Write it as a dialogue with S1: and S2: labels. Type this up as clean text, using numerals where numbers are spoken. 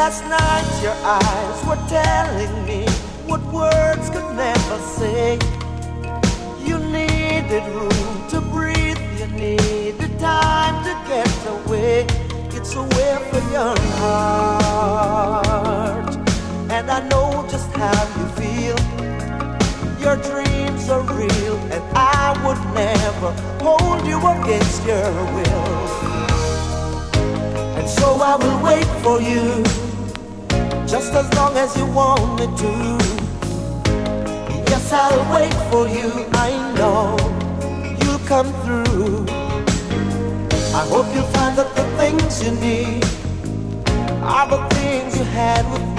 S1: Last night your eyes were telling me what words could never say. You needed room to breathe, you needed time to get away. It's a way for your heart, and I know just how you feel. Your dreams are real, and I would never hold you against your will. And so I will wait for you, just as long as you want me to. Yes, I'll wait for you, I know you'll come through. I hope you'll find that the things you need are the things you had with me.